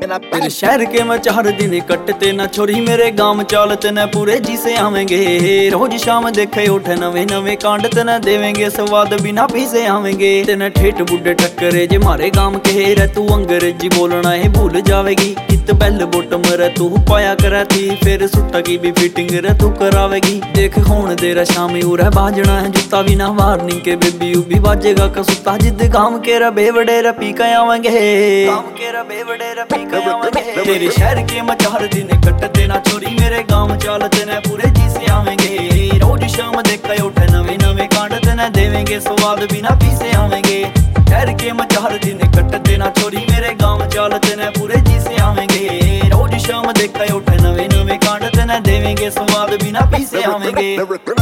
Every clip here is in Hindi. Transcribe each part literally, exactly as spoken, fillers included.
तेरे शहर के मैं चार दिन कटते ना छोरी मेरे गांव चालते न पूरे जी से आवेंगे। रोज शाम देखे उठे नवे नवे कांड तेना देवेंगे स्वाद बिना पीसे आवेंगे। तेना ठेठ बुढ़े टक्करे जे मारे गांव के रे तू अंग्रेजी बोलना है भूल जावेगी। कित बेल बोटम रे तू पाया करे थी फिर सुट्टा की भी फिटिंग रे तू करावेगी। देख होन देरा शाम उरे बाजना है जूता बिना वार्निंग के बेबी उभी बाजेगा कसुता जिद गांव के रे बेवड़े रे पी के आवेंगे। गांव के रे बेवड़े रे पी के आवेंगे। तेरे शहर के मैं चार दिन कटते ना छोरी मेरे गांव चालते न पूरे जी से आवेंगे। रोज शाम देखा उठे नवे नवे कांडते न देवेंगे स्वाद बिना पीसे आवेंगे। शहर के मैं चार दिन कटते ना छोरी मेरे गांव चालते न पूरे जी से आवेंगे। रोज शाम देखा उठे नवे नवे कांडते न देवेंगे स्वाद बिना पीसे आवेंगे।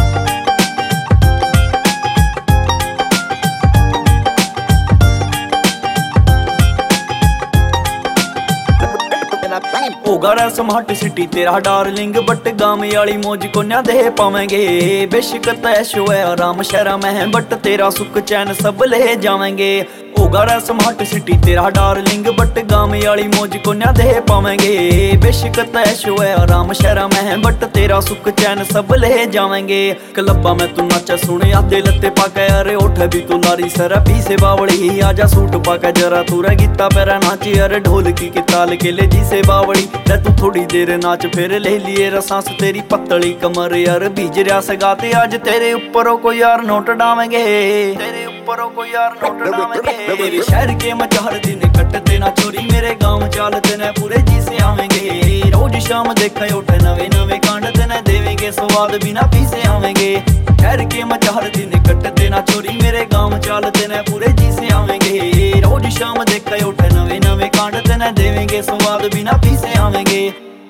होगा रे स्मार्ट सिटी तेरा डार्लिंग बट गांव वाली मौज को न्या दे पावेंगे। बेशक तैशो है आराम शहर में है बट तेरा सुख चैन सब ले जावेंगे। होगा रे स्मार्ट सिटी तेरा डार्लिंग बट गांव वाली मौज को न्या दे पावेंगे। बेशक तैशो है आराम शहर में है बट तेरा सुख चैन सब ले जावेंगे। क्लब्बा में तू नाचा सुने आधे लत्ते पाके अरे उठ भी तू लारी सर पीसे बावड़ी। आजा सूट पाके जरा तू रे गीता पैरा नाची अरे ढोलकी की ताल के ले जी से बावड़ी। रे तू थोड़ी देर नाच फिर ले लिए रसांस तेरी पतली कमर यार बीज रहा सगाते आज तेरे ऊपर को यार नोट डावेंगे। तेरे ऊपर को यार नोट डावेंगे। तेरे शहर के मैं चार दिन कटते ना छोरी मेरे गांव चालते न पूरे जी से आवेंगे। रोज शाम देखा उठे नवे नवे कांडते न देवेंगे स्वाद बिना पीसे आवेंगे। शहर के मैं चार दिन कटते ना छोरी मेरे गांव चालते न पूरे जी से आवेंगे। रोज शाम देखा उठे नवे नवे कांडते न देवेंगे स्वाद बिना पीसे आवेंगे।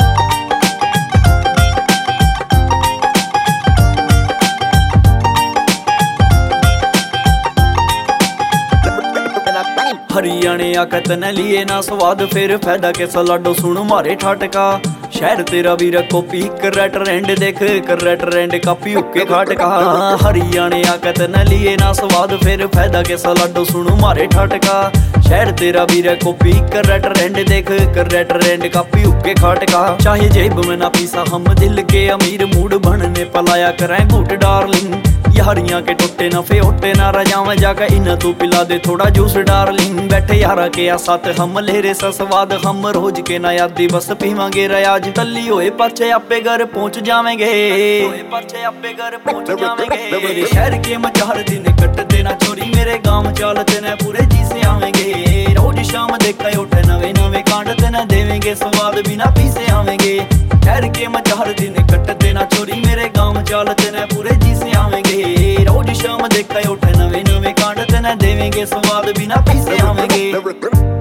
हरियाणे आकत न लिए ना स्वाद फिर फायदा के सलाडो सुन मारे ठाटका। शहर तेरा भी रखो पी कर ट्रेंड देख कर ट्रेंड कापी उके घाट का। हरियाणे आकत न लिए ना स्वाद फिर फायदा के सलाडो सुन मारे ठाटका। शहर तेरा भी रखो पी कर ट्रेंड देख कर ट्रेंड कापी उके घाट का। चाहे जेब में ना पीसा हम दिल के अमीर मूड बनने पलाया करें गुड डार्लिंग। यारियां के टुट्टे न फेटे ना रजाव जाकर इन तू पिला दे थोड़ा जूस डार्लिंग। बैठे यारा के साथ हम लेरे सा स्वाद हम रोज के ना यादी बस पीवांगे रयाज। तली होए पाछे आपे घर पहुंच जावेंगे। पाछे आपे घर पहुंच जावेंगे। मेरे शहर के मैं चार दिन कटते ना छोरी मेरे गांव चालते न पूरे जी से आवेंगे। रोज शाम देखा उठे नवे नवे कांडते न देवेंगे स्वाद बिना पीसे आवेंगे। शहर के मैं चार दिन कटते ना छोरी मेरे गांव चालते न पूरे जी से आवेंगे। रोज शाम देखा उठे नवे नवे कांडते न देवेंगे स्वाद बिना पीसे आवेंगे।